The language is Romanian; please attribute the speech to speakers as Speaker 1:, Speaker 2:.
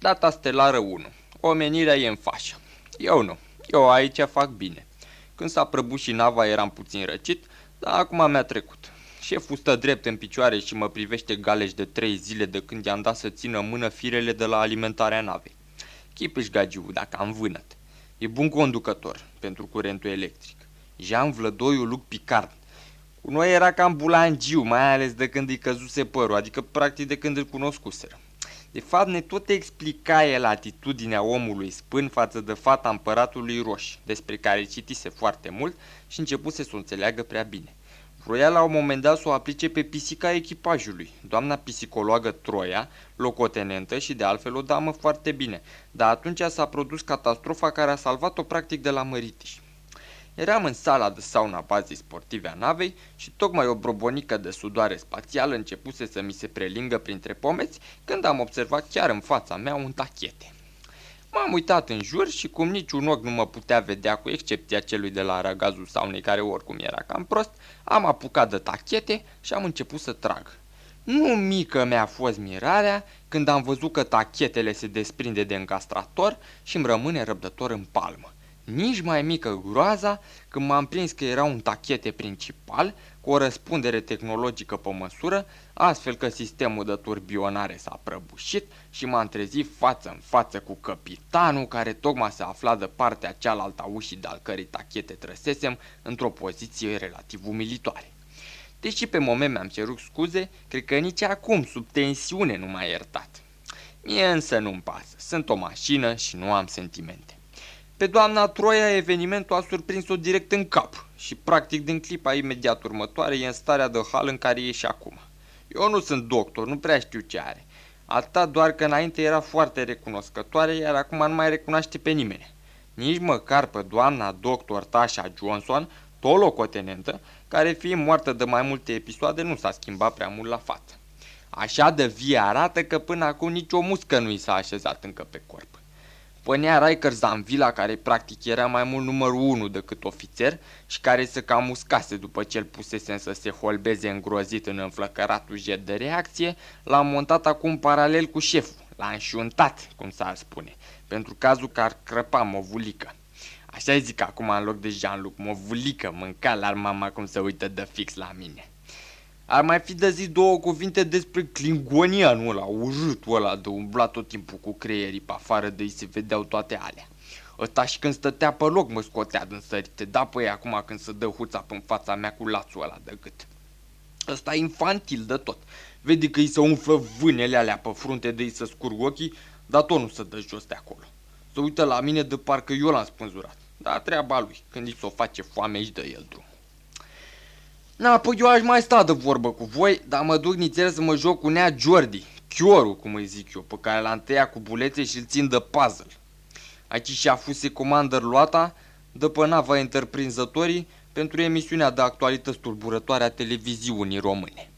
Speaker 1: Data stelară 1. Omenirea e în fașă. Eu nu. Eu aici fac bine. Când s-a prăbușit nava eram puțin răcit, dar acum mi-a trecut. Șeful stă drept în picioare și mă privește galeș de 3 zile de când i-am dat să țină în mână firele de la alimentarea navei. Chipiș gagiu, dacă am vânăt. E bun conducător pentru curentul electric. Jean Vlădoiu Luc Picard. Cu noi era cam bulangiu, mai ales de când îi căzuse părul, adică practic de când îl cunoscuseră. De fapt, ne tot explica el atitudinea omului spân față de fata împăratului Roș, despre care citise foarte mult și începuse să o înțeleagă prea bine. Vroia la un moment dat să o aplice pe pisica echipajului, doamna psicologă Troia, locotenentă și de altfel o damă foarte bine, dar atunci s-a produs catastrofa care a salvat-o practic de la măritiș. Eram în sala de sauna bazei sportive a navei și tocmai o brobonică de sudoare spațială începuse să mi se prelingă printre pomeți când am observat chiar în fața mea un tachete. M-am uitat în jur și cum niciun ochi nu mă putea vedea cu excepția celui de la aragazul saunei care oricum era cam prost, am apucat de tachete și am început să trag. Nu mică mi-a fost mirarea când am văzut că tachetele se desprinde de încastrator și îmi rămâne răbdător în palmă. Nici mai mică groaza când m-am prins că era un tachete principal cu o răspundere tehnologică pe măsură, astfel că sistemul de turbionare s-a prăbușit și m-am trezit față în față cu capitanul care tocmai se afla de partea cealaltă a ușii de al cărei tachete trăsesem într-o poziție relativ umilitoare. Deși pe moment mi-am cerut scuze, cred că nici acum, sub tensiune, nu m-a iertat. Mie însă nu-mi pasă, sunt o mașină și nu am sentimente. Pe doamna Troia evenimentul a surprins-o direct în cap și practic din clipa imediat următoare e în starea de hal în care e și acum. Eu nu sunt doctor, nu prea știu ce are. Atâta doar că înainte era foarte recunoscătoare, iar acum nu mai recunoaște pe nimeni. Nici măcar pe doamna doctor Tasha Johnson, tot locotenentă, care fiind moartă de mai multe episoade nu s-a schimbat prea mult la față. Așa de vie arată că până acum nicio muscă nu i s-a așezat încă pe corp. Pănea Riker Zanvila, care practic era mai mult numărul 1 decât ofițer și care se cam uscase după ce îl pusesem să se holbeze îngrozit în înflăcăratul jet de reacție, l-am montat acum paralel cu șeful, l-am înșuntat, cum s-ar spune, pentru cazul că ar crăpa movulică. Așa zic acum în loc de Jean-Luc, movulică, mânca la mama cum se uită de fix la mine. Ar mai fi de zis două cuvinte despre klingonianul ăla, urâtul ăla de umblat tot timpul cu creierii pe afară de ei se vedeau toate alea. Ăsta și când stătea pe loc mă scotea din sărite, da păi acum când se dă huța în fața mea cu lațul ăla de gât. Ăsta e infantil de tot, vede că îi se umflă vânele alea pe frunte de ei să scurg ochii, dar tot nu se dă jos de acolo. Se uită la mine de parcă eu l-am spânzurat, dar treaba lui, când îi s-o face foame își dă el drum. Na, păi eu aș mai sta de vorbă cu voi, dar mă duc nițel să mă joc cu Nea Jordi, chiorul, cum îi zic eu, pe care l-am tăiat cu bulețe și îl țin de puzzle. Aici și-a fuse comandăr luata, de pe nava Întreprinzătorii, pentru emisiunea de actualități tulburătoare a televiziunii române.